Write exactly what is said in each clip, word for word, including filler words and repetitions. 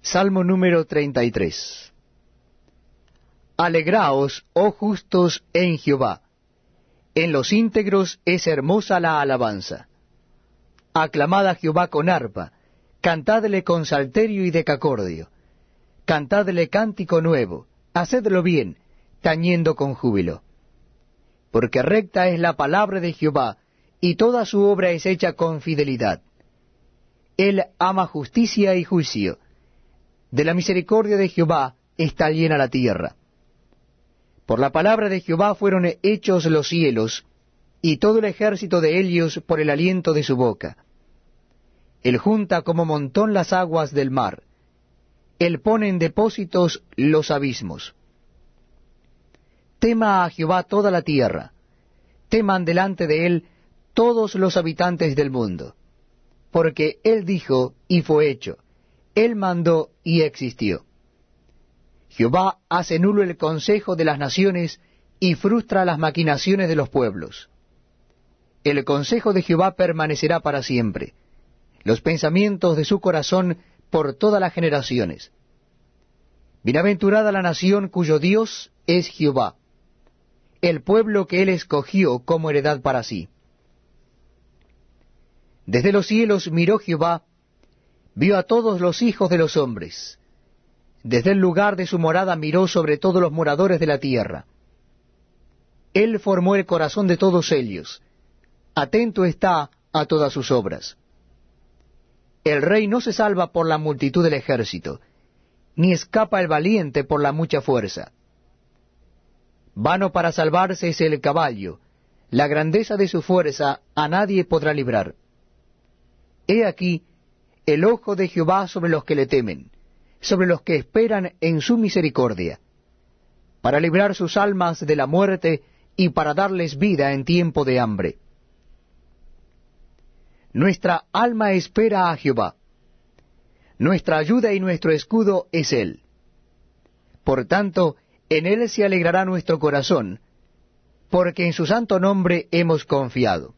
Salmo número treinta y tres. Alegraos, oh justos, en Jehová. En los íntegros es hermosa la alabanza. Aclamad a Jehová con arpa, cantadle con salterio y decacordio. Cantadle cántico nuevo, hacedlo bien, tañendo con júbilo. Porque recta es la palabra de Jehová, y toda su obra es hecha con fidelidad. Él ama justicia y juicio. De la misericordia de Jehová está llena la tierra. Por la palabra de Jehová fueron hechos los cielos, y todo el ejército de ellos por el aliento de su boca. Él junta como montón las aguas del mar. Él pone en depósitos los abismos. Tema a Jehová toda la tierra. Teman delante de él todos los habitantes del mundo. Porque él dijo, y fue hecho. Él mandó, y existió. Jehová hace nulo el consejo de las naciones, y frustra las maquinaciones de los pueblos. El consejo de Jehová permanecerá para siempre, los pensamientos de su corazón por todas las generaciones. Bienaventurada la nación cuyo Dios es Jehová, el pueblo que él escogió como heredad para sí. Desde los cielos miró Jehová, vio a todos los hijos de los hombres. Desde el lugar de su morada miró sobre todos los moradores de la tierra. Él formó el corazón de todos ellos, atento está a todas sus obras. El rey no se salva por la multitud del ejército, ni escapa el valiente por la mucha fuerza. Vano para salvarse es el caballo, la grandeza de su fuerza a nadie podrá librar. He aquí el ojo de Jehová sobre los que le temen, sobre los que esperan en su misericordia, para librar sus almas de la muerte y para darles vida en tiempo de hambre. Nuestra alma espera a Jehová. Nuestra ayuda y nuestro escudo es Él. Por tanto, en Él se alegrará nuestro corazón, porque en su santo nombre hemos confiado.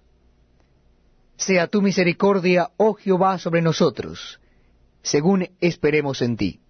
Sea tu misericordia, oh Jehová, sobre nosotros, según esperemos en ti.